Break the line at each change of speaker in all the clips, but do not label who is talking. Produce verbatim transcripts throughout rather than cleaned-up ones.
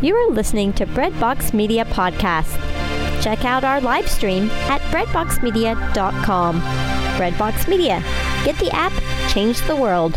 You are listening to Breadbox Media Podcast. Check out our live stream at breadbox media dot com. Breadbox Media. Get the app, change the world.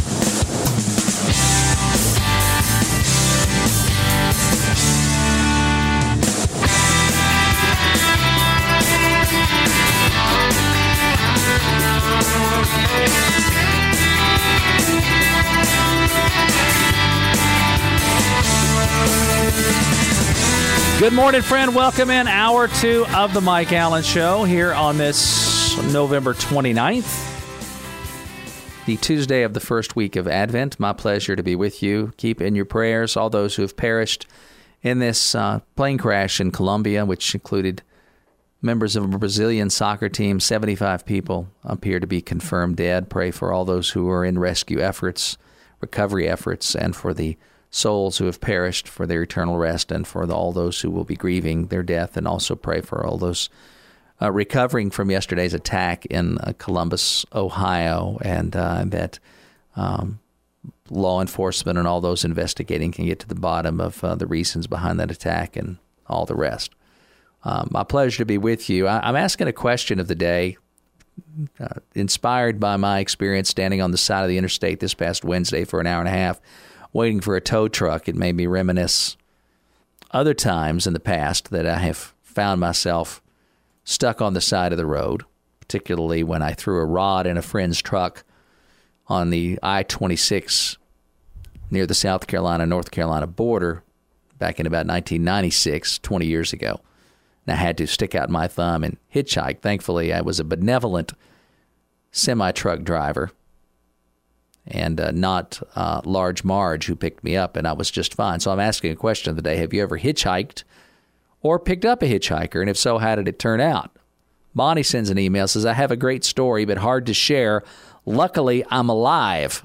Good morning, friend. Welcome in hour two of the Mike Allen Show here on this November twenty-ninth, the Tuesday of the first week of Advent. My pleasure to be with you. Keep in your prayers all those who have perished in this uh, plane crash in Colombia, which included members of a Brazilian soccer team. seventy-five people appear to be confirmed dead. Pray for all those who are in rescue efforts, recovery efforts, and for the souls who have perished, for their eternal rest, and for the, all those who will be grieving their death. And also pray for all those uh, recovering from yesterday's attack in uh, Columbus, Ohio, and uh, that um, law enforcement and all those investigating can get to the bottom of uh, the reasons behind that attack and all the rest. Um, my pleasure to be with you. I, I'm asking a question of the day, uh, inspired by my experience standing on the side of the interstate this past Wednesday for an hour and a half, waiting for a tow truck. It made me reminisce other times in the past that I have found myself stuck on the side of the road, particularly when I threw a rod in a friend's truck on the I twenty-six near the South Carolina-North Carolina border back in about nineteen ninety-six, twenty years ago. And I had to stick out my thumb and hitchhike. Thankfully, I was a benevolent semi-truck driver and uh, not uh, Large Marge, who picked me up, and I was just fine. So I'm asking a question of the day. Have you ever hitchhiked or picked up a hitchhiker? And if so, how did it turn out? Bonnie sends an email, says, I have a great story, but hard to share. Luckily, I'm alive.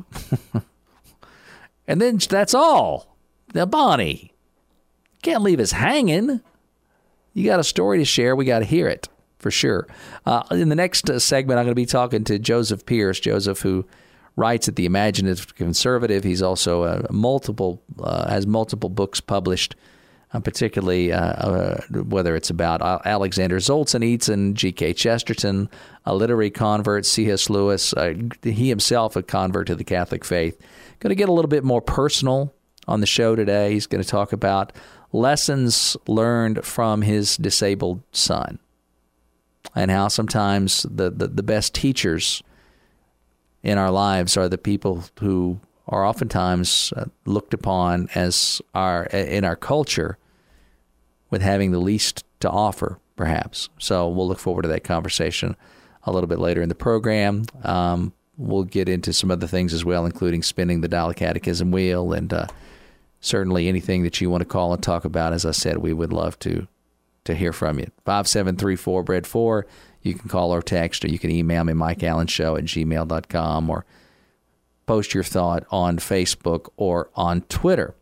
And then that's all. Now, Bonnie, can't leave us hanging. You got a story to share. We got to hear it, for sure. Uh, in the next uh, segment, I'm going to be talking to Joseph Pierce. Joseph, who writes at the Imaginative Conservative. He's also uh, multiple uh, has multiple books published, uh, particularly uh, uh, whether it's about Alexander Solzhenitsyn, G K Chesterton, a literary convert, C S Lewis, uh, he himself a convert to the Catholic faith. Going to get a little bit more personal on the show today. He's going to talk about lessons learned from his disabled son and how sometimes the, the, the best teachers in our lives are the people who are oftentimes uh, looked upon as our in our culture with having the least to offer, perhaps. So we'll look forward to that conversation a little bit later in the program. Um, we'll get into some other things as well, including spinning the Dial Catechism wheel, and uh, certainly anything that you want to call and talk about. As I said, we would love to to hear from you. five seven three four, B R E A D four. You can call or text, or you can email me, mike allen show at gmail dot com, or post your thought on Facebook or on Twitter.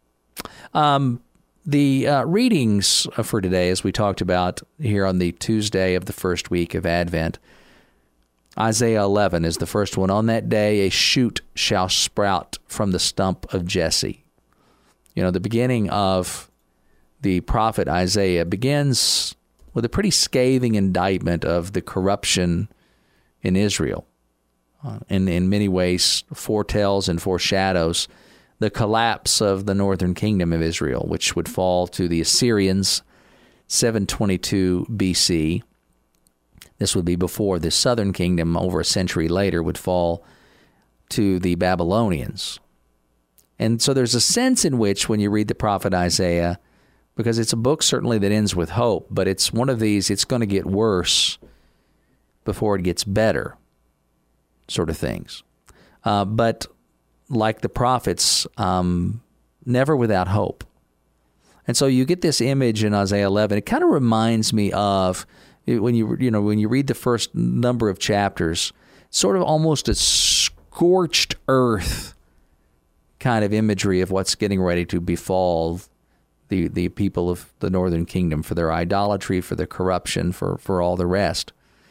Um, the uh, readings for today, as we talked about here on the Tuesday of the first week of Advent, Isaiah eleven is the first one. On that day, a shoot shall sprout from the stump of Jesse. You know, the beginning of the prophet Isaiah begins with a pretty scathing indictment of the corruption in Israel. Uh, and in many ways foretells and foreshadows the collapse of the northern kingdom of Israel, which would fall to the Assyrians, seven twenty-two B C. This would be before the southern kingdom, over a century later, would fall to the Babylonians. And so there's a sense in which, when you read the prophet Isaiah, because it's a book certainly that ends with hope, but it's one of these, it's going to get worse before it gets better sort of things. Uh, but like the prophets, um, never without hope. And so you get this image in Isaiah eleven. It kind of reminds me of when you you know when you read the first number of chapters, sort of almost a scorched earth kind of imagery of what's getting ready to befall the the people of the northern kingdom for their idolatry, for their corruption, for, for all the rest.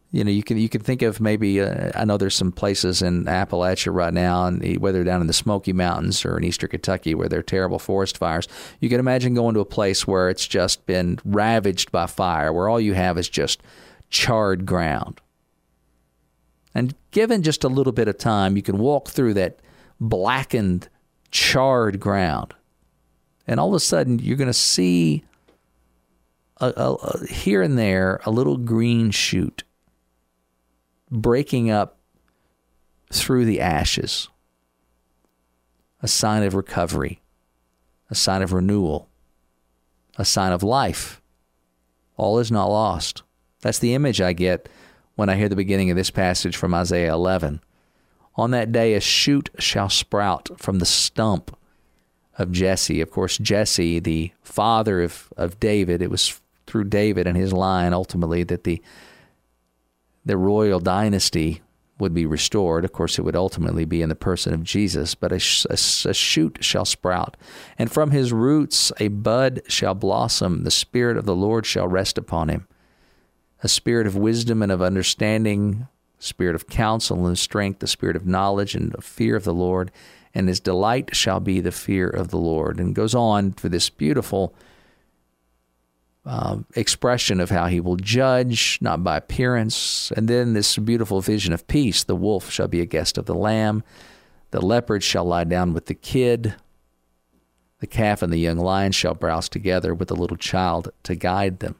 You know, you can you can think of maybe, uh, I know there's some places in Appalachia right now, and whether down in the Smoky Mountains or in eastern Kentucky where there are terrible forest fires. You can imagine going to a place where it's just been ravaged by fire, where all you have is just charred ground. And given just a little bit of time, you can walk through that blackened, charred ground. And all of a sudden, you're going to see a, a, a, here and there a little green shoot breaking up through the ashes, a sign of recovery, a sign of renewal, a sign of life. All is not lost. That's the image I get when I hear the beginning of this passage from Isaiah eleven. On that day, a shoot shall sprout from the stump of Jesse. Of course, Jesse, the father of, of David, it was through David and his line ultimately that the the royal dynasty would be restored. Of course, it would ultimately be in the person of Jesus, but a, a, a shoot shall sprout, and from his roots a bud shall blossom. The Spirit of the Lord shall rest upon him, a spirit of wisdom and of understanding, spirit of counsel and strength, the spirit of knowledge and of fear of the Lord, and his delight shall be the fear of the Lord. And goes on for this beautiful Uh, expression of how he will judge, not by appearance. And then this beautiful vision of peace. The wolf shall be a guest of the lamb. The leopard shall lie down with the kid. The calf and the young lion shall browse together with the little child to guide them.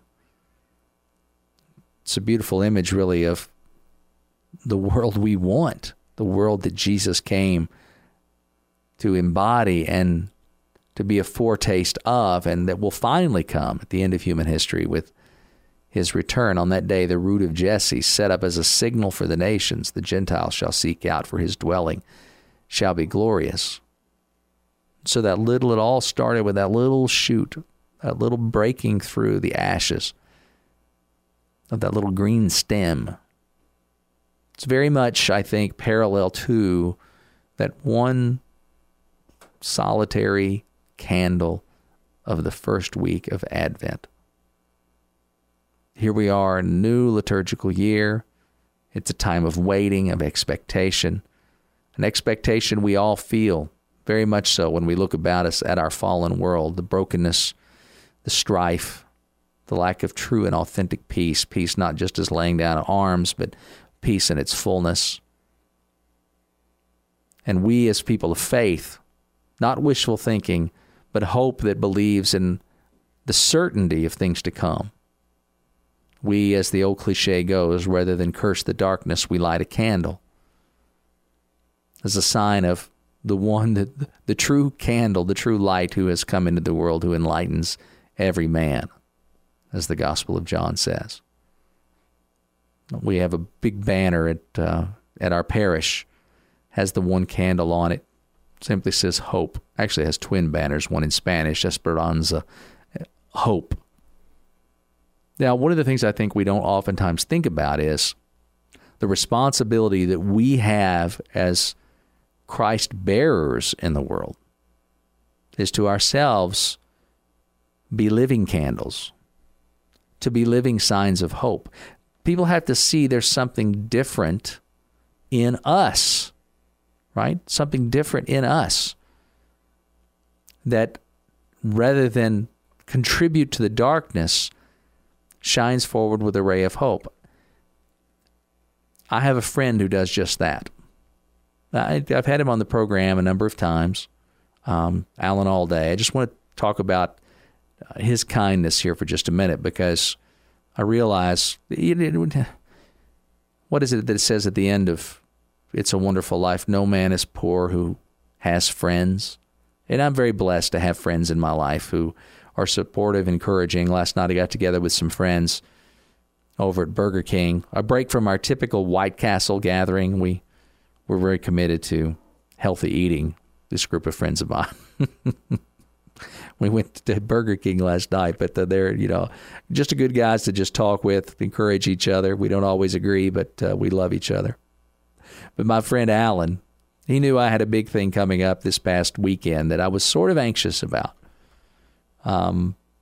It's a beautiful image, really, of the world we want, the world that Jesus came to embody and to be a foretaste of, and that will finally come at the end of human history with his return. On that day, the root of Jesse, set up as a signal for the nations, the Gentiles shall seek out, for his dwelling shall be glorious. So that little, it all started with that little shoot, that little breaking through the ashes of that little green stem. It's very much, I think, parallel to that one solitary candle of the first week of Advent. Here we are in a new liturgical year. It's a time of waiting, of expectation, an expectation we all feel, very much so when we look about us at our fallen world, the brokenness, the strife, the lack of true and authentic peace, peace not just as laying down of arms, but peace in its fullness. And we as people of faith, not wishful thinking, but hope that believes in the certainty of things to come. We, as the old cliche goes, rather than curse the darkness, we light a candle as a sign of the one, that the true candle, the true light who has come into the world, who enlightens every man, as the Gospel of John says. We have a big banner at uh, at our parish, has the one candle on it. Simply says hope. Actually, it has twin banners, one in Spanish, Esperanza, hope. Now, one of the things I think we don't oftentimes think about is the responsibility that we have as Christ bearers in the world is to ourselves be living candles, to be living signs of hope. People have to see there's something different in us. Right? Something different in us that, rather than contribute to the darkness, shines forward with a ray of hope. I have a friend who does just that. I, I've had him on the program a number of times, um, Alan Alday. I just want to talk about his kindness here for just a minute, because I realize, what is it that it says at the end of It's a Wonderful Life? No man is poor who has friends. And I'm very blessed to have friends in my life who are supportive, encouraging. Last night I got together with some friends over at Burger King. A break from our typical White Castle gathering. We were very committed to healthy eating, this group of friends of mine. We went to Burger King last night, but they're, you know, just a good guys to just talk with, encourage each other. We don't always agree, but uh, we love each other. But my friend Alan, he knew I had a big thing coming up this past weekend that I was sort of anxious about. Um,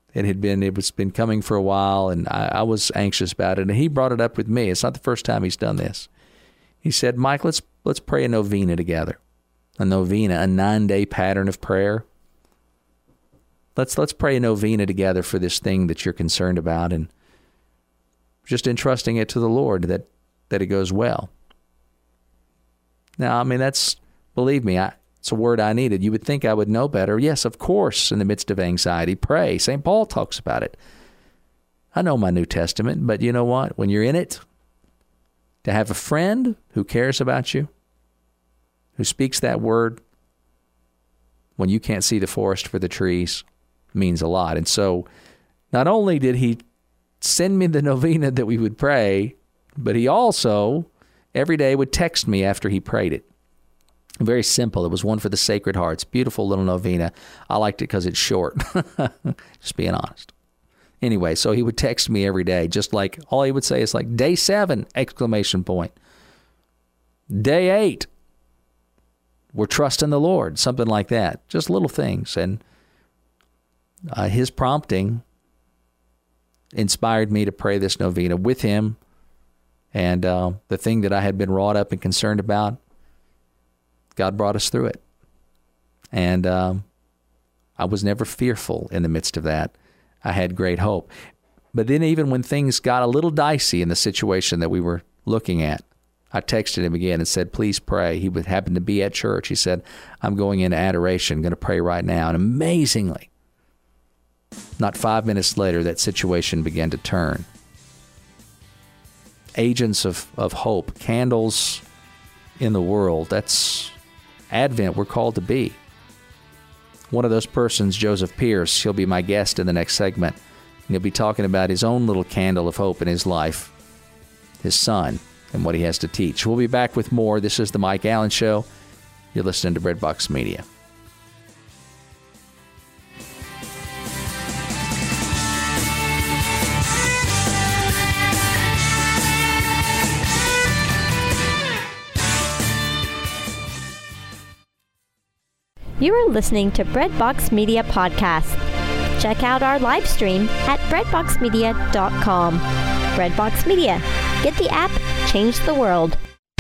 It had been, it was been coming for a while, and I, I was anxious about it. And he brought it up with me. It's not the first time he's done this. He said, Mike, let's let's pray a novena together. A novena, a nine-day pattern of prayer. Let's let's pray a novena together for this thing that you're concerned about, and just entrusting it to the Lord that, that it goes well. Now, I mean, that's, believe me, I, it's a word I needed. You would think I would know better. Yes, of course, in the midst of anxiety, pray. Saint Paul talks about it. I know my New Testament, but you know what? When you're in it, to have a friend who cares about you, who speaks that word when you can't see the forest for the trees, means a lot. And so not only did he send me the novena that we would pray, but he also every day would text me after he prayed it. Very simple. It was one for the Sacred Hearts. Beautiful little novena. I liked it because it's short. Just being honest. Anyway, so he would text me every day, just like all he would say is like, day seven, exclamation point. Day eight, we're trusting the Lord, something like that. Just little things. And uh, his prompting inspired me to pray this novena with him. And uh, the thing that I had been wrought up and concerned about, God brought us through it. And um, I was never fearful in the midst of that. I had great hope. But then even when things got a little dicey in the situation that we were looking at, I texted him again and said, please pray. He would happen to be at church. He said, I'm going into adoration, going to pray right now. And amazingly, not five minutes later, that situation began to turn. Agents of, of hope, candles in the world. That's Advent we're called to be. One of those persons, Joseph Pierce, he'll be my guest in the next segment. He'll be talking about his own little candle of hope in his life, his son, and what he has to teach. We'll be back with more. This is the Mike Allen Show. You're listening to Breadbox Media.
You are listening to Breadbox Media Podcast. Check out our live stream at breadbox media dot com. Breadbox Media. Get the app, change the world.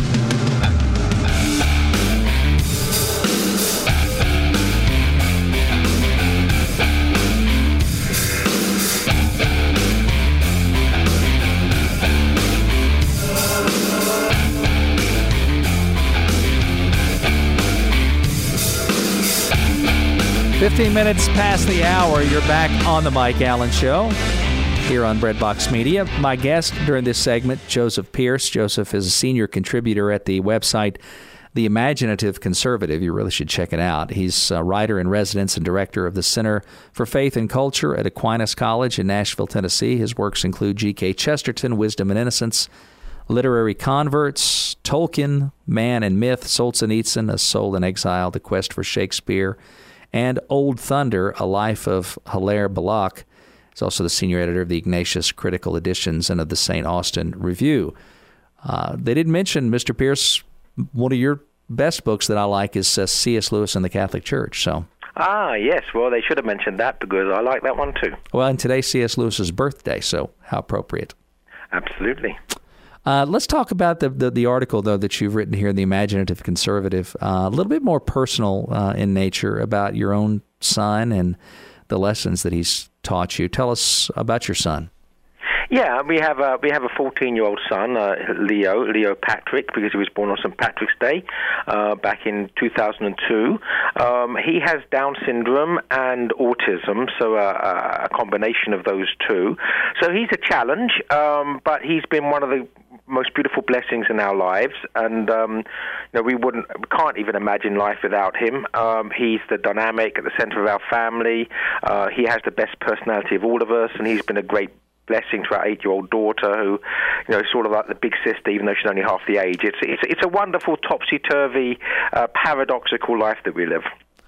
fifteen minutes past the hour, you're back on the Mike Allen Show here on Breadbox Media. My guest during this segment, Joseph Pierce. Joseph is a senior contributor at the website The Imaginative Conservative. You really should check it out. He's a writer-in-residence and director of the Center for Faith and Culture at Aquinas College in Nashville, Tennessee. His works include G K Chesterton, Wisdom and Innocence, Literary Converts, Tolkien, Man and Myth, Solzhenitsyn, A Soul in Exile, The Quest for Shakespeare, and Old Thunder, A Life of Hilaire Belloc. He's also the senior editor of the Ignatius Critical Editions and of the Saint Austin Review. Uh, they didn't mention, Mister Pierce, one of your best books that I like is uh, C S Lewis and the Catholic Church. So,
Ah, yes. Well, they should have mentioned that because I like that one too.
Well, and today's C S Lewis's birthday, so how appropriate.
Absolutely.
Uh, let's talk about the, the the article, though, that you've written here in The Imaginative Conservative, uh, a little bit more personal uh, in nature about your own son and the lessons that he's taught you. Tell us about your son.
Yeah, we have a we have a fourteen-year-old son, uh, Leo, Leo Patrick, because he was born on Saint Patrick's Day uh, back in two thousand two. Um, he has Down syndrome and autism, so uh, a combination of those two. So he's a challenge, um, but he's been one of the most beautiful blessings in our lives, and um, you know we wouldn't, we can't even imagine life without him. Um, he's the dynamic at the center of our family. Uh, he has the best personality of all of us, and he's been a great blessing to our eight-year-old daughter, who, you know, is sort of like the big sister, even though she's only half the age. It's it's it's a wonderful topsy-turvy, uh, paradoxical life that we live.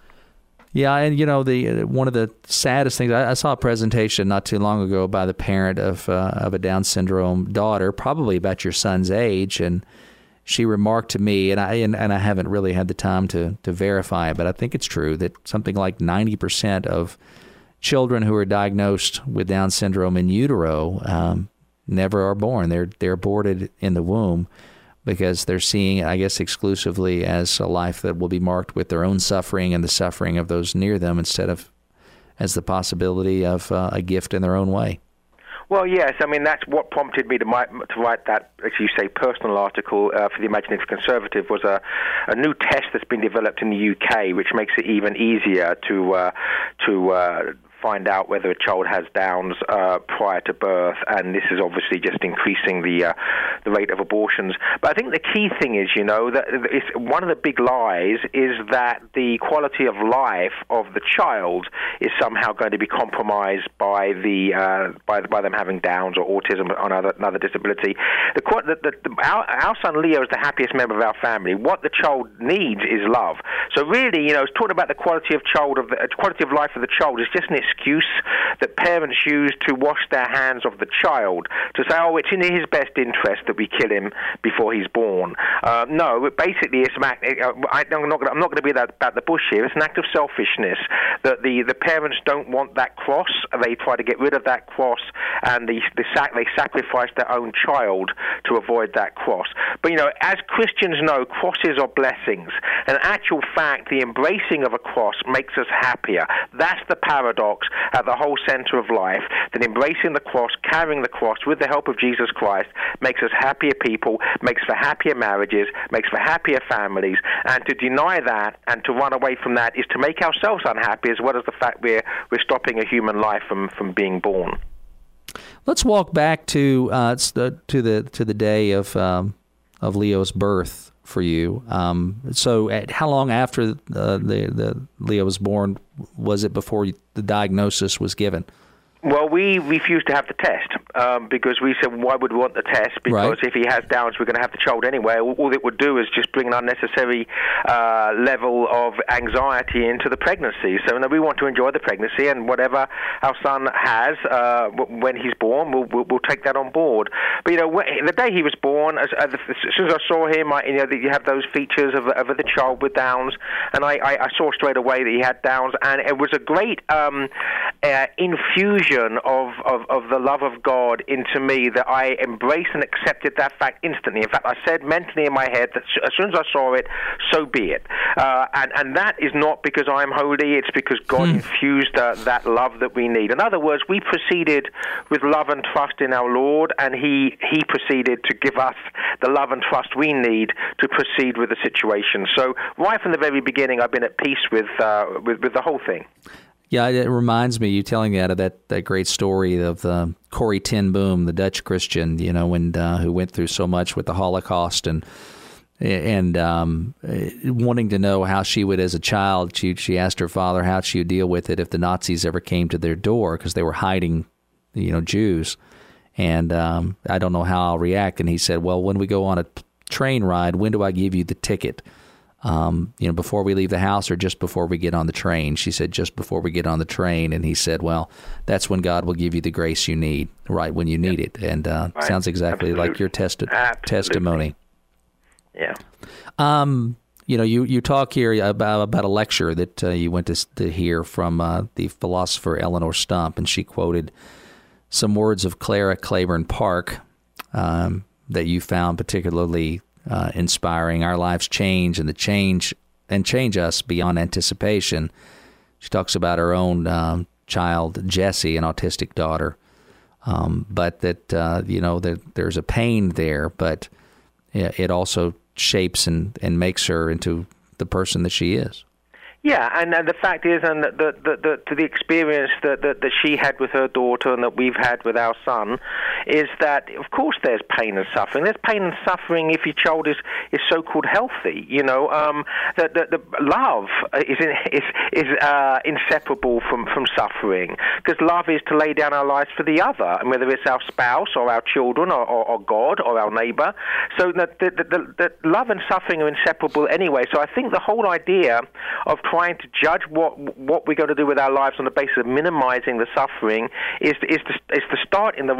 Yeah, and you know, the one of the saddest things, I, I saw a presentation not too long ago by the parent of uh, of a Down syndrome daughter, probably about your son's age, and she remarked to me, and I and, and I haven't really had the time to to verify it, but I think it's true that something like ninety percent of children who are diagnosed with Down syndrome in utero um, never are born. They're they're aborted in the womb because they're seeing, I guess, exclusively as a life that will be marked with their own suffering and the suffering of those near them, instead of as the possibility of uh, a gift in their own way.
Well, yes. I mean, that's what prompted me to write, to write that, as you say, personal article uh, for the Imaginative Conservative. Was a, a new test that's been developed in the U K, which makes it even easier to uh, to uh, find out whether a child has Downs uh, prior to birth, and this is obviously just increasing the uh, the rate of abortions. But I think the key thing is, you know, that it's, one of the big lies is that the quality of life of the child is somehow going to be compromised by the uh, by by them having Downs or autism or another another disability. The, the, the, our, our son Leo is the happiest member of our family. What the child needs is love. So really, you know, it's talking about the quality of child of the quality of life of the child is just an excuse that parents use to wash their hands of the child, to say, oh, it's in his best interest that we kill him before he's born. Uh, no, basically, it's an act, I'm not going to be that, about the bush here. It's an act of selfishness that the, the parents don't want that cross. They try to get rid of that cross, and they, they, sac- they sacrifice their own child to avoid that cross. But, you know, as Christians know, crosses are blessings. In actual fact, the embracing of a cross makes us happier. That's the paradox at the whole center of life, that embracing the cross, carrying the cross with the help of Jesus Christ makes us happier people, makes for happier marriages, makes for happier families, and to deny that and to run away from that is to make ourselves unhappy, as well as the fact we're, we're stopping a human life from, from being born.
Let's walk back to uh, to the to the day of um, of Leo's birth for you. Um, so, at, how long after uh, the the Leo was born was it before the diagnosis was given?
Well, we refused to have the test um, because we said, why would we want the test? Because
right.
if he has Downs, we're going to have the child anyway. All it would do is just bring an unnecessary uh, level of anxiety into the pregnancy. So no, we want to enjoy the pregnancy, and whatever our son has uh, when he's born, we'll, we'll, we'll take that on board. But, you know, the day he was born, as, as soon as I saw him, I, you know, you have those features of, of the child with Downs, and I, I, I saw straight away that he had Downs, and it was a great um, uh, infusion Of, of, of the love of God into me, that I embraced and accepted that fact instantly. In fact, I said mentally in my head that as soon as I saw it, so be it. Uh, and, and that is not because I'm holy, it's because God hmm. infused uh, that love that we need. In other words, we proceeded with love and trust in our Lord, and He, he proceeded to give us the love and trust we need to proceed with the situation. So right from the very beginning, I've been at peace with, uh, with, with the whole thing.
Yeah, it reminds me, you telling that of that, that great story of uh, Corrie ten Boom, the Dutch Christian, you know, when uh, who went through so much with the Holocaust, and and um, wanting to know how she would, as a child, she she asked her father how she would deal with it if the Nazis ever came to their door, because they were hiding, you know, Jews, and um, I don't know how I'll react. And he said, well, when we go on a train ride, when do I give you the ticket? Um, you know, before we leave the house or just before we get on the train? She said, just before we get on the train. And he said, well, that's when God will give you the grace you need, right when you need yep. it. And uh, right. sounds exactly Absolutely. like your testi- testimony.
Yeah.
Um, you know, you, you talk here about about a lecture that uh, you went to, to hear from uh, the philosopher Eleanor Stump, and she quoted some words of Clara Claiborne Park um, that you found particularly Uh, inspiring. Our lives change, and the change and change us beyond anticipation. She talks about her own um, child, Jessie, an autistic daughter, um, but that uh, you know that there's a pain there, but it also shapes and, and makes her into the person that she is.
Yeah, and, and the fact is, and the, the, the, the, to the experience that, that, that she had with her daughter and that we've had with our son, is that, of course, there's pain and suffering. There's pain and suffering if your child is, is so-called healthy. You know, um, the, the, the love is in, is is uh, inseparable from, from suffering, because love is to lay down our lives for the other, and whether it's our spouse or our children or, or, or God or our neighbor. So the, the, the, the love and suffering are inseparable anyway. So I think the whole idea of trying to judge what what we're going to do with our lives on the basis of minimizing the suffering is is to, is to start in the wrong place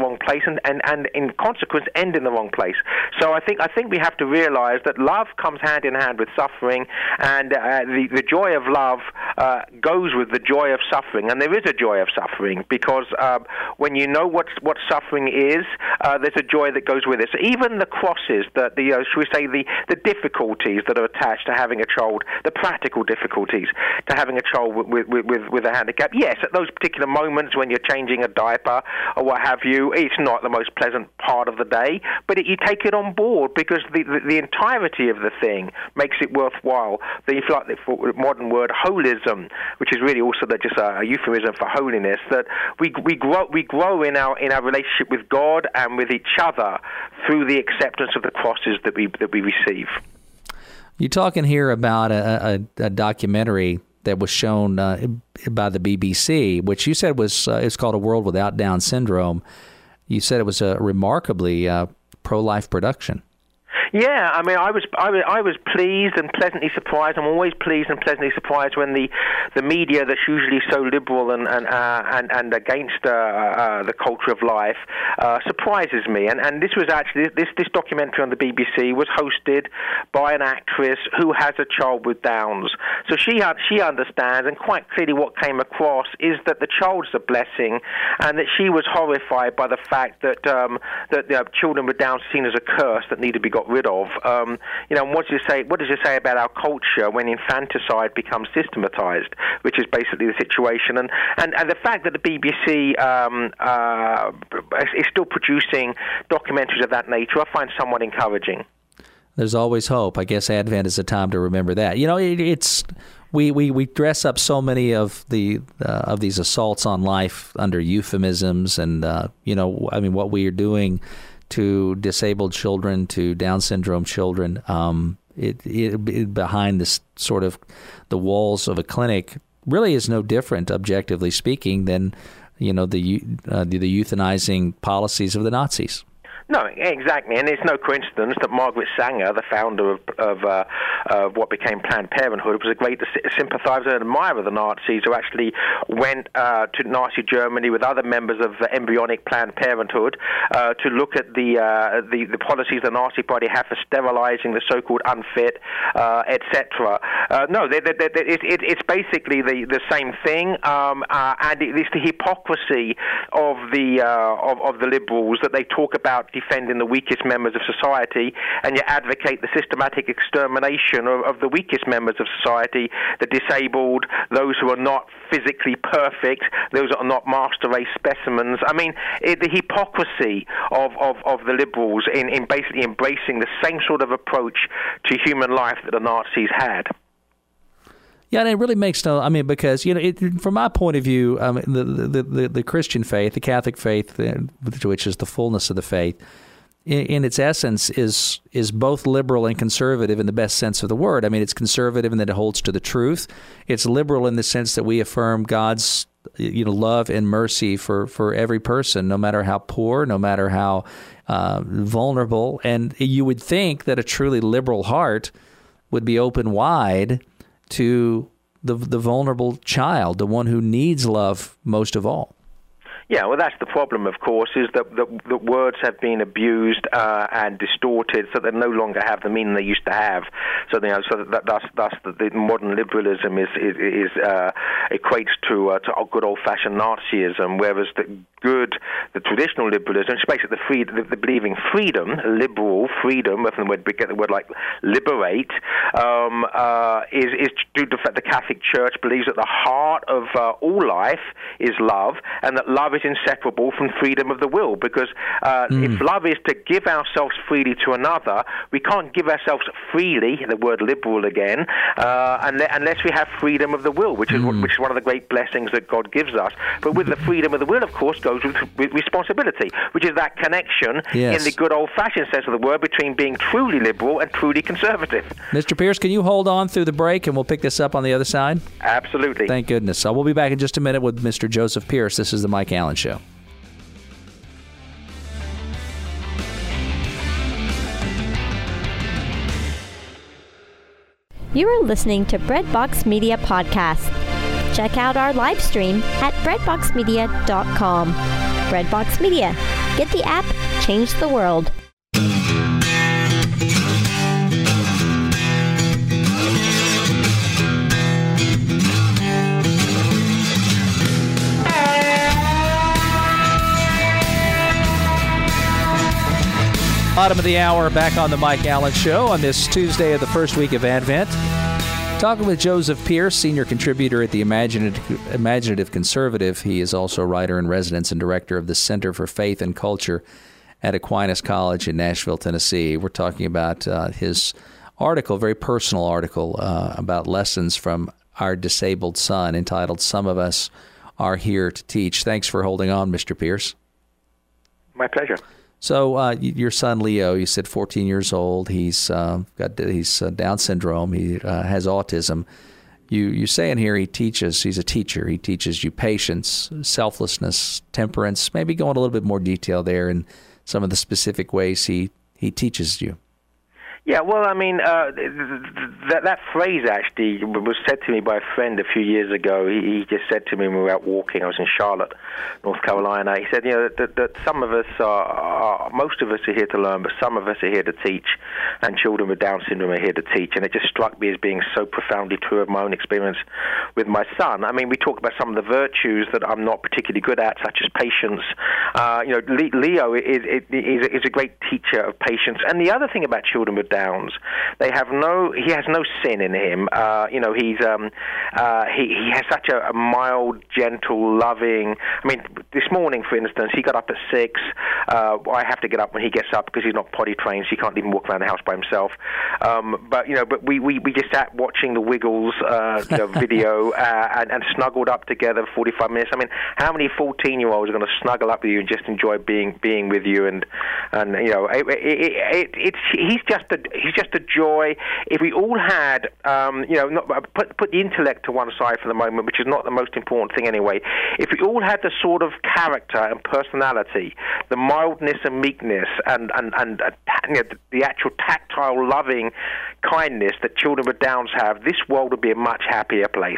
and, and, and in consequence end in the wrong place. So I think I think we have to realize that love comes hand in hand with suffering, and uh, the, the joy of love uh, goes with the joy of suffering. And there is a joy of suffering, because uh, when you know what, what suffering is, uh, there's a joy that goes with it. So even the crosses, the, the uh, should we say, the, the difficulties that are attached to having a child, the practical difficulties to having a child with, with, with, with a handicap, yes, at those particular moments when you're changing a diaper or what have you, it's not the most pleasant part of the day, but it, you take it on board because the, the, the entirety of the thing makes it worthwhile. The, if you like the modern word, holism, which is really also just a, a euphemism for holiness, that we we grow we grow in our in our relationship with God and with each other through the acceptance of the crosses that we that we receive.
You're talking here about a, a, a documentary that was shown uh, by the B B C, which you said was uh, it's called A World Without Down Syndrome. You said it was a remarkably uh, pro-life production.
Yeah, I mean, I was, I was I was pleased and pleasantly surprised. I'm always pleased and pleasantly surprised when the, the media that's usually so liberal and and uh, and, and against uh, uh, the culture of life uh, surprises me. And and this was actually this this documentary on the B B C was hosted by an actress who has a child with Downs. So she she understands, and quite clearly what came across is that the child's a blessing, and that she was horrified by the fact that um, that uh, children with Downs are seen as a curse that need to be got rid of. Um, you know, what does it say? What does it say about our culture when infanticide becomes systematized, which is basically the situation? And and, and the fact that the B B C um, uh, is still producing documentaries of that nature, I find somewhat encouraging.
There's always hope. I guess Advent is a time to remember that. You know, it, it's we, we, we dress up so many of the uh, of these assaults on life under euphemisms, and uh, you know, I mean, what we are doing to disabled children, to Down syndrome children, um, it, it, it behind this sort of the walls of a clinic really is no different, objectively speaking, than you know the uh, the, the euthanizing policies of the Nazis.
No, exactly, and it's no coincidence that Margaret Sanger, the founder of, of, uh, of what became Planned Parenthood, was a great sympathizer and admirer of the Nazis, who actually went uh, to Nazi Germany with other members of the embryonic Planned Parenthood uh, to look at the, uh, the the policies the Nazi Party had for sterilizing the so-called unfit, uh, et cetera. Uh, no, they, they, they, it, it, it's basically the, the same thing, um, uh, and it, it's the hypocrisy of the uh, of, of the liberals that they talk about defending the weakest members of society, and you advocate the systematic extermination of, of the weakest members of society, the disabled, those who are not physically perfect, those that are not master race specimens. I mean, it, the hypocrisy of, of, of the liberals in, in basically embracing the same sort of approach to human life that the Nazis had.
Yeah, and it really makes no. I mean, because you know, it, from my point of view, um, the, the the the Christian faith, the Catholic faith, which is the fullness of the faith, in, in its essence, is is both liberal and conservative in the best sense of the word. I mean, it's conservative in that it holds to the truth. It's liberal in the sense that we affirm God's you know love and mercy for, for every person, no matter how poor, no matter how uh, vulnerable. And you would think that a truly liberal heart would be open wide to the the vulnerable child, the one who needs love most of all.
Yeah, well, that's the problem, of course, is that the, the words have been abused uh, and distorted, so they no longer have the meaning they used to have. So, you know, so that thus, thus the, the modern liberalism is is, is uh, equates to uh, to good old-fashioned Nazism, whereas the good, the traditional liberalism, which is basically the free, the, the believing freedom, liberal freedom, from the word we get the word like liberate, um, uh, is is due to the fact the Catholic Church believes that the heart of uh, all life is love, and that love is inseparable from freedom of the will, because uh, mm. if love is to give ourselves freely to another, we can't give ourselves freely, the word liberal again, uh, unless, unless we have freedom of the will, which is mm. which is one of the great blessings that God gives us. But with the freedom of the will, of course, goes with, with responsibility, which is that connection yes. in the good old-fashioned sense of the word between being truly liberal and truly conservative.
Mister Pierce, can you hold on through the break, and we'll pick this up on the other side?
Absolutely.
Thank goodness. So we'll be back in just a minute with Mister Joseph Pierce. This is the Mike Allen Show.
You are listening to Breadbox Media Podcast. Check out our live stream at breadbox media dot com. Breadbox Media. Get the app, change the world.
Bottom of the hour, back on the Mike Allen Show on this Tuesday of the first week of Advent. Talking with Joseph Pearce, senior contributor at the Imaginative, Imaginative Conservative. He is also writer in residence and director of the Center for Faith and Culture at Aquinas College in Nashville, Tennessee. We're talking about uh, his article, very personal article, uh, about lessons from our disabled son, entitled Some of Us Are Here to Teach. Thanks for holding on, Mister Pearce.
My pleasure.
So uh, your son Leo, you said fourteen years old. He's uh, got he's uh, Down syndrome. He uh, has autism. You you say in here he teaches. He's a teacher. He teaches you patience, selflessness, temperance. Maybe go into a little bit more detail there in some of the specific ways he, he teaches you.
Yeah, well, I mean, uh, that that phrase actually was said to me by a friend a few years ago. He, he just said to me when we were out walking. I was in Charlotte, North Carolina. He said, you know, that, that some of us are, are, most of us are here to learn, but some of us are here to teach, and children with Down syndrome are here to teach. And it just struck me as being so profoundly true of my own experience with my son. I mean, we talk about some of the virtues that I'm not particularly good at, such as patience. Uh, you know, Leo is, is, is a great teacher of patience. And the other thing about children with Downs, they have no, he has no sin in him. Uh, you know, he's um, uh, he, he has such a, a mild, gentle, loving. I mean, this morning, for instance, he got up at six. Uh, I have to get up when he gets up because he's not potty trained, so he can't even walk around the house by himself. Um, but you know, but we, we, we just sat watching the Wiggles uh, you know, video uh, and, and snuggled up together for forty-five minutes. I mean, how many fourteen-year-olds are going to snuggle up with you and just enjoy being being with you? And and you know, it, it, it, it's he's just a He's just a joy. If we all had, um, you know, not, put put the intellect to one side for the moment, which is not the most important thing anyway. If we all had the sort of character and personality, the mildness and meekness, and and and uh, you know, the actual tactile, loving kindness that children with Downs have, this world would be a much happier place.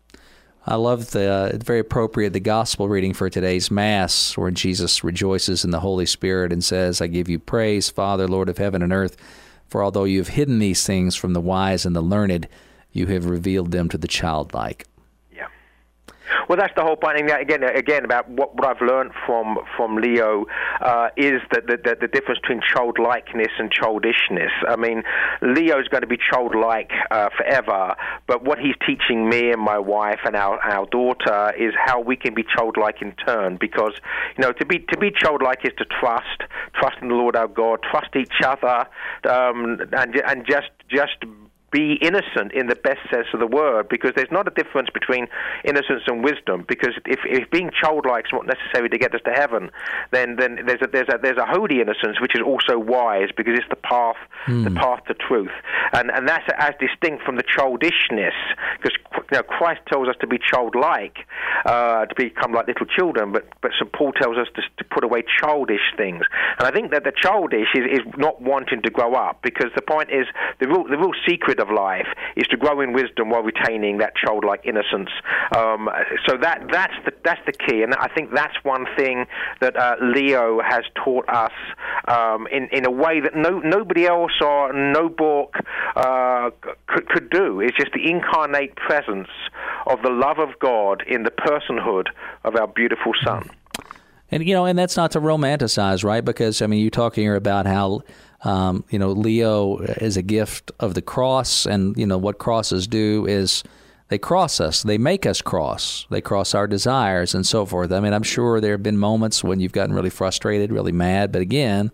I love the uh, very appropriate the gospel reading for today's Mass, where Jesus rejoices in the Holy Spirit and says, "I give you praise, Father, Lord of heaven and earth. For although you have hidden these things from the wise and the learned, you have revealed them to the childlike."
Yeah. Well, that's the whole point. And again, again about what, what I've learned from from Leo uh, is that the, the, the difference between childlikeness and childishness. I mean, Leo's going to be childlike uh, forever, but what he's teaching me and my wife and our, our daughter is how we can be childlike in turn. Because you know, to be to be childlike is to trust, trust in the Lord our God, trust each other, um, and and just just. be innocent in the best sense of the word, because there's not a difference between innocence and wisdom. Because if, if being childlike is not necessary to get us to heaven, then then there's a there's a there's a holy innocence which is also wise, because it's the path mm. the path to truth, and and that's as distinct from the childishness. Because you know, Christ tells us to be childlike, uh, to become like little children, but but Saint Paul tells us to, to put away childish things. And I think that the childish is, is not wanting to grow up, because the point is the real the real secret of life is to grow in wisdom while retaining that childlike innocence. Um, so that that's the that's the key, and I think that's one thing that uh, Leo has taught us um, in in a way that no nobody else or no book uh, could, could do. It's just the incarnate presence of the love of God in the personhood of our beautiful Son.
And you know, and that's not to romanticize, right? Because I mean, you're talking here about how. Um, you know, Leo is a gift of the cross, and, you know, what crosses do is they cross us. They make us cross. They cross our desires and so forth. I mean, I'm sure there have been moments when you've gotten really frustrated, really mad, but again,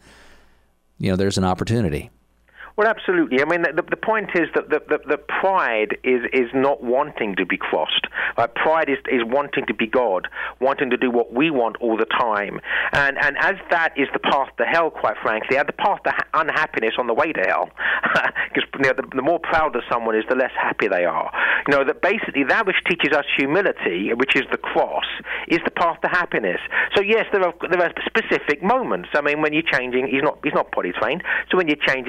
you know, there's an opportunity.
Well, absolutely. I mean, the, the point is that the, the, the pride is, is not wanting to be crossed. Uh, pride is, is wanting to be God, wanting to do what we want all the time. And and as that is the path to hell, quite frankly, and the path to ha- unhappiness on the way to hell, because you know, the, the more proud that someone is, the less happy they are. You know, that basically that which teaches us humility, which is the cross, is the path to happiness. So yes, there are there are specific moments. I mean, when you're changing, he's not he's not potty trained, so when you're changing his diaper,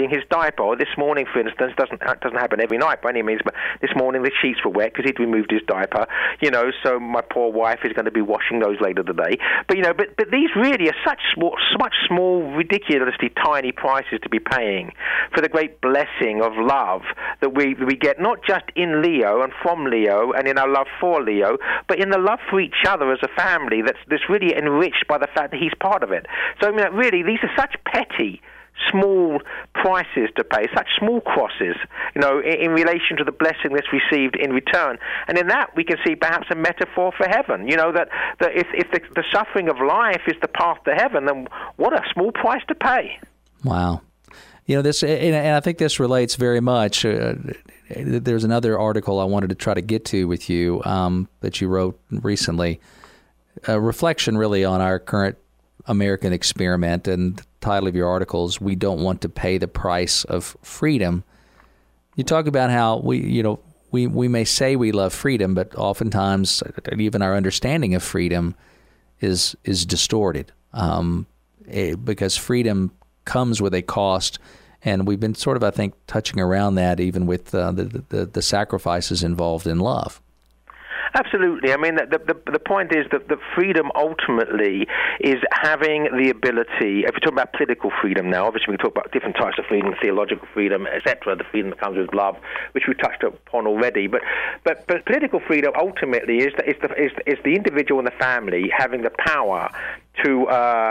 diaper. Or this morning, for instance, doesn't doesn't happen every night by any means, but this morning the sheets were wet because he'd removed his diaper. You know, so my poor wife is going to be washing those later today. But you know, but but these really are such small, such small, ridiculously tiny prices to be paying for the great blessing of love that we we get not just in Leo and from Leo and in our love for Leo, but in the love for each other as a family. That's that's really enriched by the fact that he's part of it. So I mean, really, these are such petty, small prices to pay, such small crosses, you know, in, in relation to the blessing that's received in return. And in that, we can see perhaps a metaphor for heaven. You know, that, that if, if the, the suffering of life is the path to heaven, then what a small price to pay.
Wow. You know, this, and I think this relates very much. Uh, there's another article I wanted to try to get to with you um, that you wrote recently, a reflection really on our current American experiment, and the title of your article is "We Don't Want to Pay the Price of Freedom." You talk about how we, you know, we, we may say we love freedom, but oftentimes even our understanding of freedom is is distorted um, it, because freedom comes with a cost, and we've been sort of, I think, touching around that even with uh, the, the the sacrifices involved in love.
Absolutely. I mean, the, the, the point is that the freedom ultimately is having the ability, if we talk about political freedom now, obviously we can talk about different types of freedom, theological freedom, et cetera, the freedom that comes with love, which we touched upon already. But but, but political freedom ultimately is the, is, the, is, is the individual and the family having the power to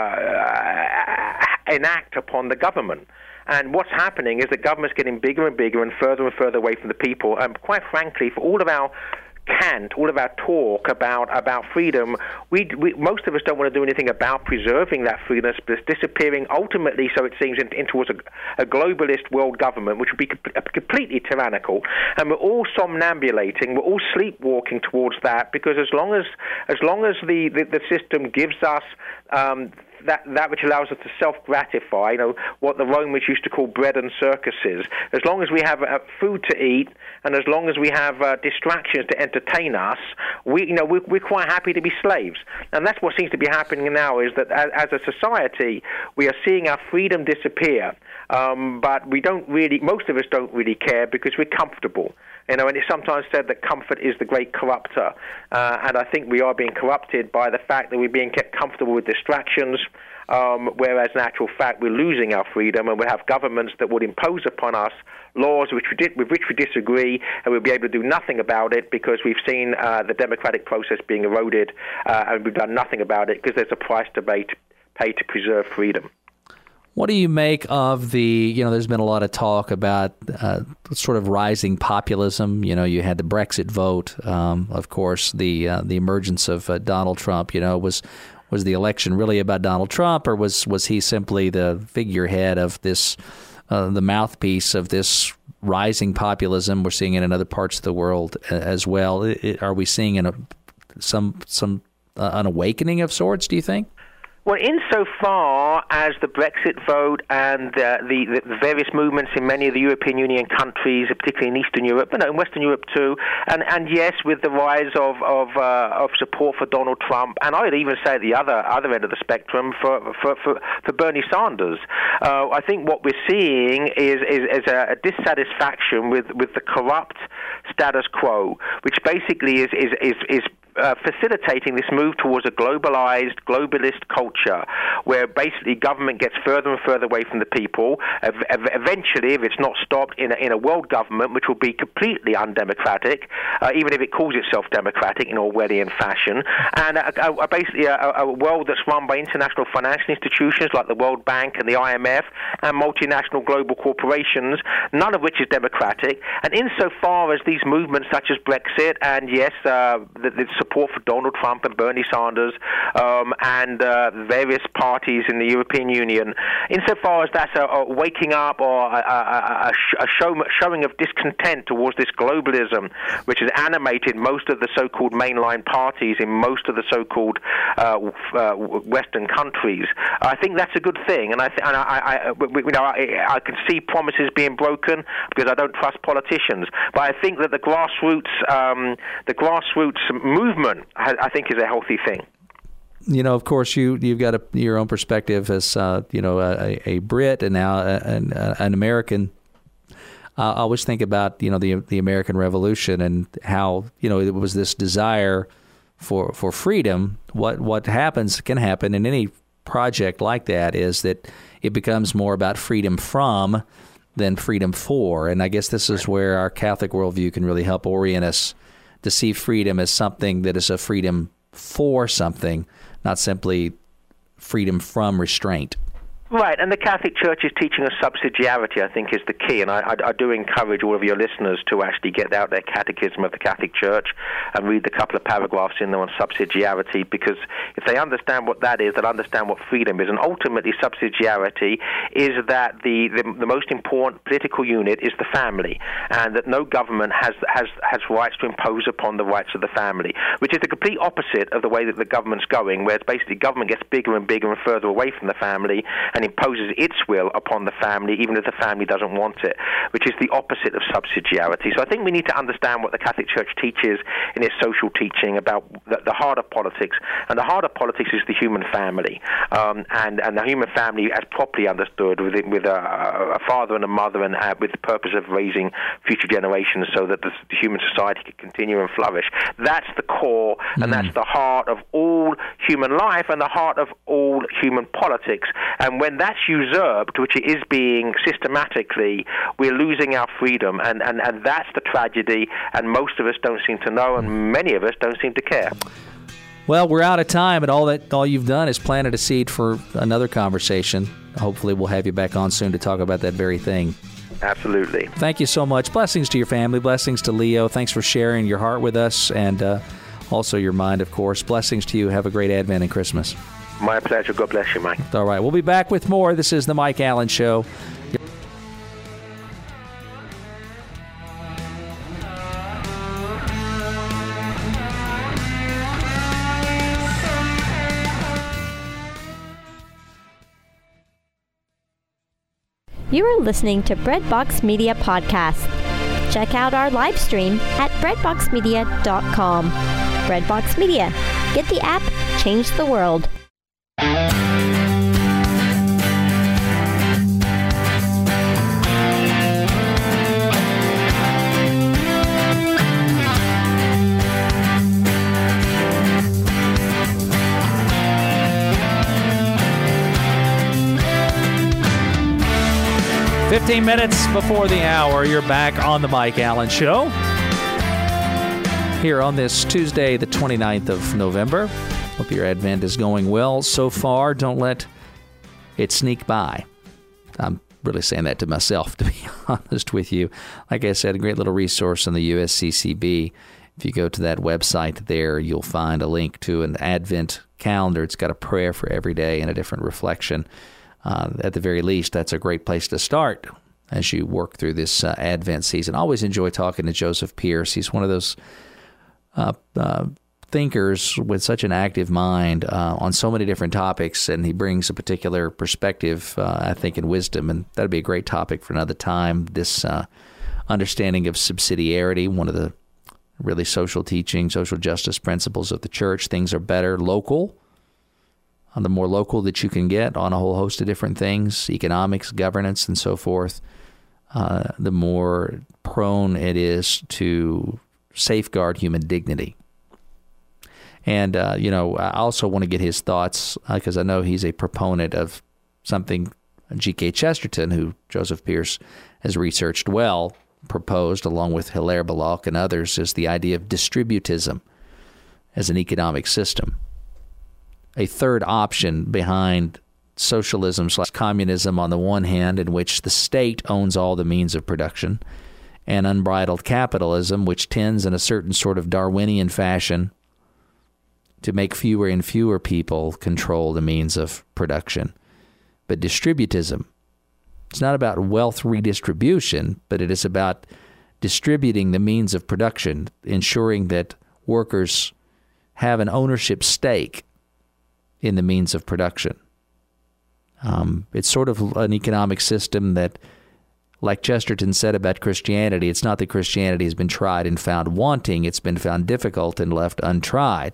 uh, enact upon the government. And what's happening is that government's getting bigger and bigger and further and further away from the people. And quite frankly, for all of our cant, all of our talk about about freedom, we, we most of us don't want to do anything about preserving that freedom. It's disappearing ultimately, so it seems, in, in towards a, a globalist world government, which would be completely tyrannical. And we're all somnambulating, we're all sleepwalking towards that, because as long as as long as the, the, the system gives us um, that that which allows us to self-gratify, you know, what the Romans used to call bread and circuses. As long as we have uh, food to eat, and as long as we have uh, distractions to entertain us, we, you know, we're, we're quite happy to be slaves. And that's what seems to be happening now, is that as, as a society, we are seeing our freedom disappear. Um, but we don't really, most of us don't really care because we're comfortable. You know, and it's sometimes said that comfort is the great corrupter. Uh, and I think we are being corrupted by the fact that we're being kept comfortable with distractions, um, whereas in actual fact we're losing our freedom, and we have governments that would impose upon us laws which we did, with which we disagree, and we'll be able to do nothing about it because we've seen uh, the democratic process being eroded, uh, and we've done nothing about it because there's a price to pay to, pay to preserve freedom.
What do you make of the, you know, there's been a lot of talk about uh, sort of rising populism. You know, you had the Brexit vote, um, of course, the uh, the emergence of uh, Donald Trump. You know, was was the election really about Donald Trump, or was, was he simply the figurehead of this, uh, the mouthpiece of this rising populism? We're seeing it in other parts of the world as well. It, are we seeing an, a, some, some uh, an awakening of sorts, do you think?
Well, insofar as the Brexit vote and uh, the, the various movements in many of the European Union countries, particularly in Eastern Europe, but no, in Western Europe too, and, and yes, with the rise of of, uh, of support for Donald Trump, and I would even say at the other other end of the spectrum for for, for, for Bernie Sanders, uh, I think what we're seeing is is, is a, a dissatisfaction with, with the corrupt status quo, which basically is is is, is Uh, facilitating this move towards a globalized, globalist culture where basically government gets further and further away from the people. Ev- ev- eventually, if it's not stopped, in a, in a world government which will be completely undemocratic, uh, even if it calls itself democratic in Orwellian fashion, and a, a, a basically a, a world that's run by international financial institutions like the World Bank and the I M F and multinational global corporations, none of which is democratic. And insofar as these movements such as Brexit and, yes, uh, the, the support for Donald Trump and Bernie Sanders um, and uh, various parties in the European Union, insofar as that's a, a waking up or a, a, a, show, showing of discontent towards this globalism, which has animated most of the so-called mainline parties in most of the so-called uh, uh, Western countries, I think that's a good thing. And I, th- and I, I, I, you know, I, I can see promises being broken because I don't trust politicians. But I think that the grassroots, um, the grassroots movement, I think, is a healthy thing.
You know, of course, you you've got a, your own perspective as uh, you know a, a Brit and now a, an, an American uh, I always think about, you know, the the American Revolution and how, you know, it was this desire for for freedom. What what happens can happen in any project like that is that it becomes more about freedom from than freedom for. And I guess this is where our Catholic worldview can really help orient us to see freedom as something that is a freedom for something, not simply freedom from restraint.
Right, and the Catholic Church's teaching of subsidiarity, I think, is the key, and I, I, I do encourage all of your listeners to actually get out their Catechism of the Catholic Church and read the couple of paragraphs in there on subsidiarity, because if they understand what that is, they'll understand what freedom is, and ultimately subsidiarity is that the, the, the most important political unit is the family, and that no government has, has, has rights to impose upon the rights of the family, which is the complete opposite of the way that the government's going, where it's basically government gets bigger and bigger and further away from the family, and imposes its will upon the family, even if the family doesn't want it, which is the opposite of subsidiarity. So I think we need to understand what the Catholic Church teaches in its social teaching about the, the heart of politics, and the heart of politics is the human family, um, and, and the human family as properly understood with, with a, a father and a mother, and uh, with the purpose of raising future generations so that the, the human society can continue and flourish. That's the core, and mm. that's the heart of all human life and the heart of all human politics. And when that's usurped, which it is being systematically, we're losing our freedom, and, and, and that's the tragedy, and most of us don't seem to know, and many of us don't seem to care.
Well, we're out of time, and all that all you've done is planted a seed for another conversation. Hopefully we'll have you back on soon to talk about that very thing.
Absolutely.
Thank you so much. Blessings to your family. Blessings to Leo. Thanks for sharing your heart with us, and uh, also your mind, of course. Blessings to you. Have a great Advent and Christmas.
My pleasure. God bless you, Mike.
All right. We'll be back with more. This is The Mike Allen Show.
You are listening to Breadbox Media Podcast. Check out our live stream at breadbox media dot com. Breadbox Media. Get the app, change the world.
fifteen minutes before the hour, you're back on The Mike Allen Show. Here on this Tuesday, the twenty-ninth of November. Hope your Advent is going well so far. Don't let it sneak by. I'm really saying that to myself, to be honest with you. Like I said, a great little resource on the U S C C B. If you go to that website there, you'll find a link to an Advent calendar. It's got a prayer for every day and a different reflection. Uh, at the very least, that's a great place to start as you work through this uh, Advent season. I always enjoy talking to Joseph Pearce. He's one of those uh, uh, thinkers with such an active mind uh, on so many different topics, and he brings a particular perspective, uh, I think, and wisdom, and that'd be a great topic for another time. This uh, understanding of subsidiarity, one of the really social teaching, social justice principles of the church. Things are better local. The more local that you can get on a whole host of different things, economics, governance, and so forth, uh, the more prone it is to safeguard human dignity. And, uh, you know, I also want to get his thoughts, because uh, I know he's a proponent of something G K Chesterton, who Joseph Pearce has researched well, proposed, along with Hilaire Belloc and others, is the idea of distributism as an economic system. A third option behind socialism slash communism on the one hand, in which the state owns all the means of production, and unbridled capitalism, which tends in a certain sort of Darwinian fashion to make fewer and fewer people control the means of production. But distributism, it's not about wealth redistribution, but it is about distributing the means of production, ensuring that workers have an ownership stake in the means of production. Um, it's sort of an economic system that, like Chesterton said about Christianity, it's not that Christianity has been tried and found wanting, it's been found difficult and left untried.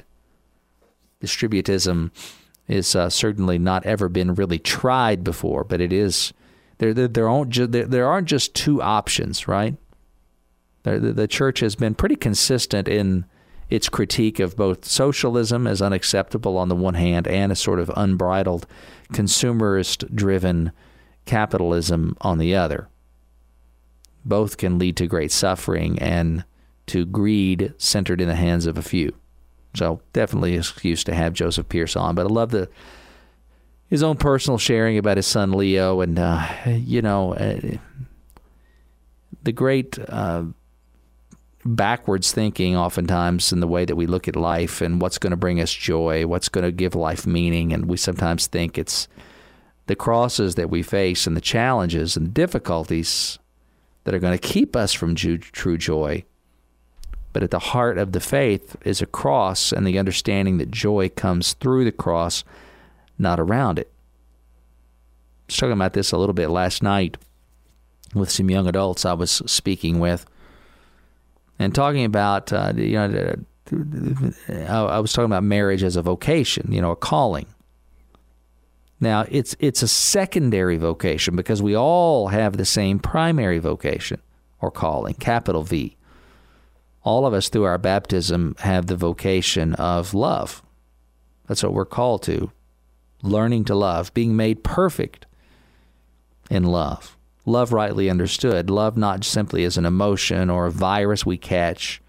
Distributism is uh, certainly not ever been really tried before, but it is There, there, there aren't ju- there, there aren't just two options, right? The, the, the church has been pretty consistent in its critique of both socialism as unacceptable on the one hand and a sort of unbridled consumerist-driven capitalism on the other. Both can lead to great suffering and to greed centered in the hands of a few. So definitely an excuse to have Joseph Pearce on. But I love the his own personal sharing about his son Leo, and uh, you know uh, the great uh, backwards thinking oftentimes in the way that we look at life and what's going to bring us joy, what's going to give life meaning, and we sometimes think it's the crosses that we face and the challenges and difficulties that are going to keep us from ju- true joy. But at the heart of the faith is a cross and the understanding that joy comes through the cross, not around it. I was talking about this a little bit last night with some young adults I was speaking with, and talking about, uh, you know, I was talking about marriage as a vocation, you know, a calling. Now, it's it's a secondary vocation because we all have the same primary vocation or calling, capital V. All of us, through our baptism, have the vocation of love. That's what we're called to, learning to love, being made perfect in love. Love rightly understood. Love not simply as an emotion or a virus we catch.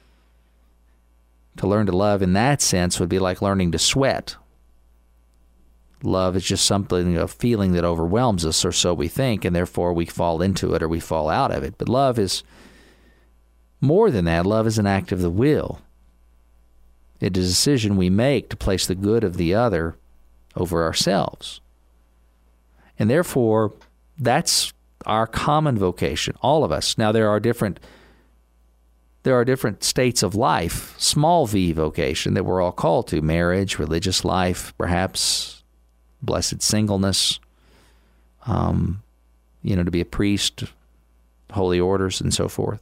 To learn to love in that sense would be like learning to sweat. Love is just something, a feeling that overwhelms us, or so we think, and therefore we fall into it or we fall out of it. But love is more than that. Love is an act of the will. It is a decision we make to place the good of the other over ourselves. And therefore, that's our common vocation, all of us. Now, there are different there are different states of life, small v vocation, that we're all called to: marriage, religious life, perhaps blessed singleness, um, you know, to be a priest, holy orders, and so forth.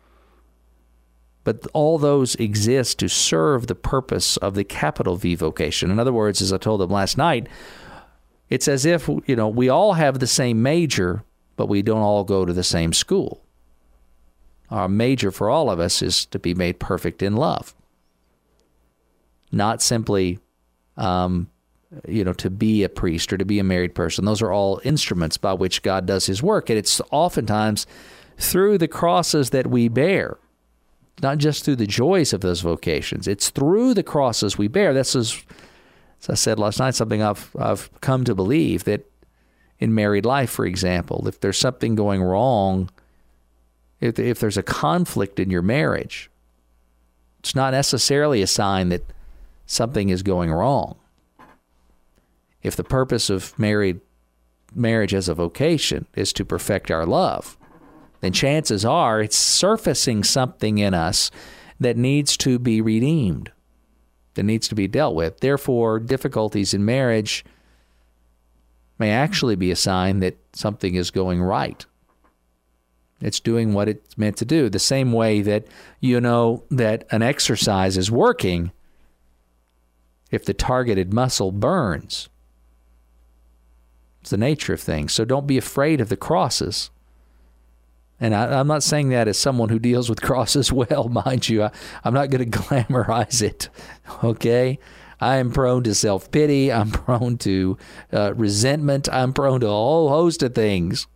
But all those exist to serve the purpose of the capital V vocation. In other words, as I told them last night, it's as if, you know, we all have the same major, but we don't all go to the same school. Our major for all of us is to be made perfect in love. Not simply, um, you know, to be a priest or to be a married person. Those are all instruments by which God does his work. And it's oftentimes through the crosses that we bear, not just through the joys of those vocations. It's through the crosses we bear. This is, as I said last night, something I've I've come to believe, that in married life, for example, if there's something going wrong, if if there's a conflict in your marriage, it's not necessarily a sign that something is going wrong. If the purpose of married marriage as a vocation is to perfect our love, then chances are it's surfacing something in us that needs to be redeemed, that needs to be dealt with. Therefore, difficulties in marriage may actually be a sign that something is going right. It's doing what it's meant to do. The same way that you know that an exercise is working if the targeted muscle burns. It's the nature of things. So don't be afraid of the crosses. And I, I'm not saying that as someone who deals with crosses well, mind you. I, I'm not going to glamorize it, okay? I am prone to self-pity. I'm prone to uh, resentment. I'm prone to a whole host of things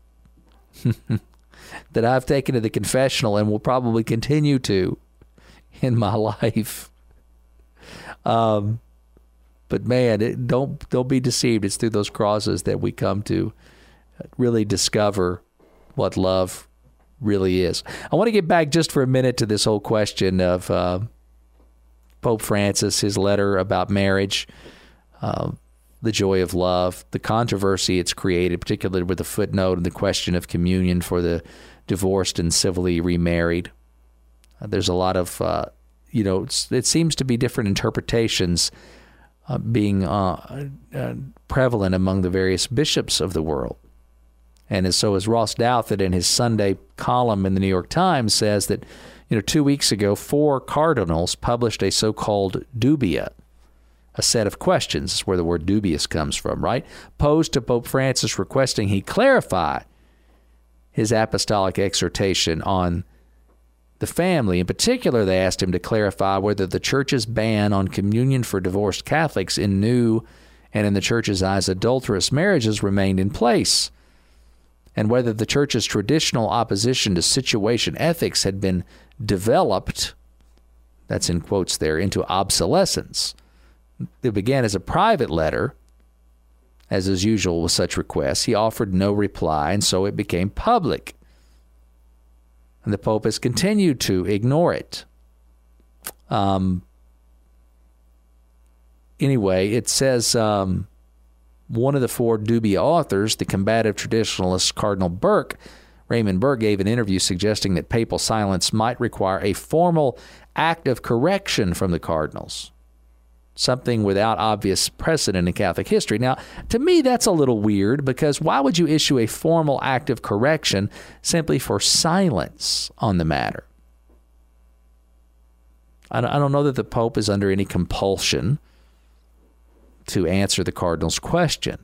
that I've taken to the confessional and will probably continue to in my life. Um, but man, it, don't don't be deceived. It's through those crosses that we come to really discover what love really is. I want to get back just for a minute to this whole question of uh, Pope Francis, his letter about marriage, uh, the joy of love, the controversy it's created, particularly with the footnote and the question of communion for the divorced and civilly remarried. Uh, there's a lot of, uh, you know, it's, it seems to be different interpretations uh, being uh, uh, prevalent among the various bishops of the world. And so as Ross Douthat in his Sunday column in the New York Times says that, you know, two weeks ago, four cardinals published a so-called dubia, a set of questions, where the word dubious comes from, right? Posed to Pope Francis requesting he clarify his apostolic exhortation on the family. In particular, they asked him to clarify whether the church's ban on communion for divorced Catholics in new and, in the church's eyes, adulterous marriages remained in place, and whether the church's traditional opposition to situation ethics had been developed, that's in quotes there, into obsolescence. It began as a private letter, as is usual with such requests. He offered no reply, and so it became public. And the Pope has continued to ignore it. Um, anyway, it says um, one of the four dubia authors, the combative traditionalist Cardinal Burke, Raymond Burke, gave an interview suggesting that papal silence might require a formal act of correction from the cardinals, something without obvious precedent in Catholic history. Now, to me, that's a little weird, because why would you issue a formal act of correction simply for silence on the matter? I don't know that the Pope is under any compulsion to answer the cardinal's question.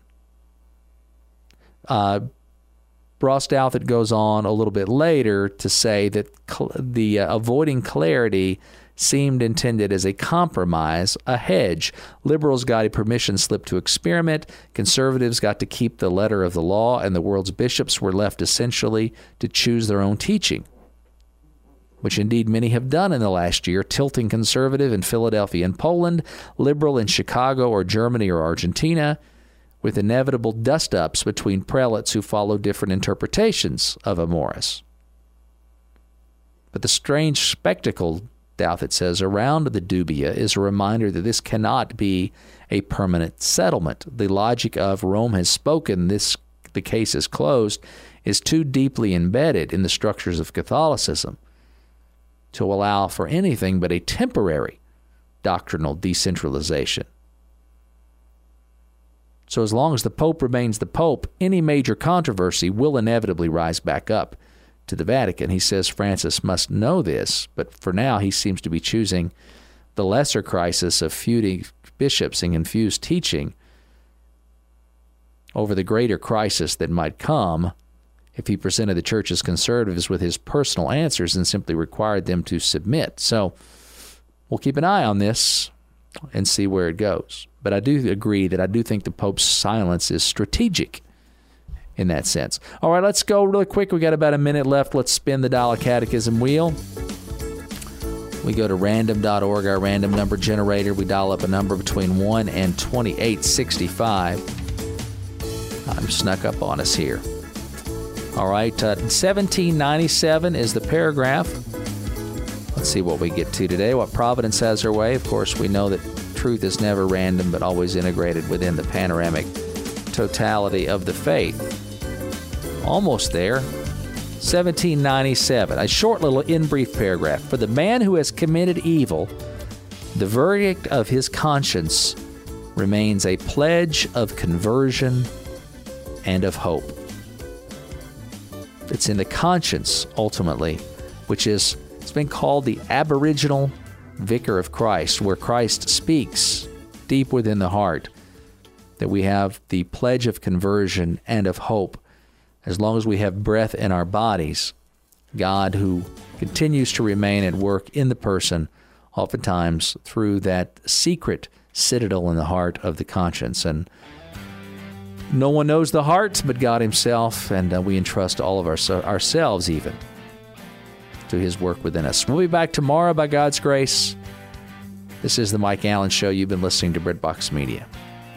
Uh, Ross Douthat goes on a little bit later to say that cl- the uh, avoiding clarity seemed intended as a compromise, a hedge. Liberals got a permission slip to experiment. Conservatives got to keep the letter of the law, and the world's bishops were left essentially to choose their own teaching, which indeed many have done in the last year, tilting conservative in Philadelphia and Poland, liberal in Chicago or Germany or Argentina, with inevitable dust-ups between prelates who follow different interpretations of Amoris. But the strange spectacle, Douthat says, around the dubia is a reminder that this cannot be a permanent settlement. The logic of Rome has spoken, this the case is closed, is too deeply embedded in the structures of Catholicism to allow for anything but a temporary doctrinal decentralization. So as long as the Pope remains the Pope, any major controversy will inevitably rise back up to the Vatican. He says Francis must know this, but for now he seems to be choosing the lesser crisis of feuding bishops and confused teaching over the greater crisis that might come if he presented the church's conservatives with his personal answers and simply required them to submit. So we'll keep an eye on this and see where it goes. But I do agree that I do think the Pope's silence is strategic in that sense. All right, let's go really quick. We got about a minute left. Let's spin the dial catechism wheel. We go to random dot org, our random number generator. We dial up a number between one and twenty-eight sixty-five. I'm snuck up on us here. All right, uh, seventeen ninety-seven is the paragraph. Let's see what we get to today, what Providence has her way. Of course, we know that truth is never random, but always integrated within the panoramic totality of the faith. Almost there. seventeen ninety-seven, a short little in brief paragraph. For the man who has committed evil, the verdict of his conscience remains a pledge of conversion and of hope. It's in the conscience, ultimately, which is, it's been called the aboriginal vicar of Christ, where Christ speaks deep within the heart, that we have the pledge of conversion and of hope. As long as we have breath in our bodies, God, who continues to remain at work in the person, oftentimes through that secret citadel in the heart of the conscience. And no one knows the heart but God himself, and uh, we entrust all of our, ourselves even to his work within us. We'll be back tomorrow by God's grace. This is the Mike Allen Show. You've been listening to Breadbox Media.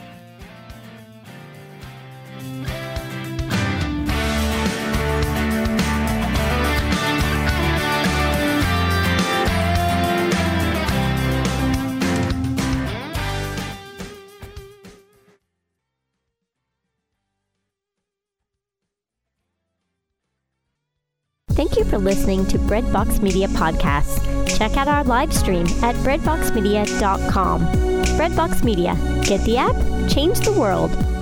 Thank you for listening to Breadbox Media Podcasts. Check out our live stream at breadbox media dot com. Breadbox Media. Get the app, change the world.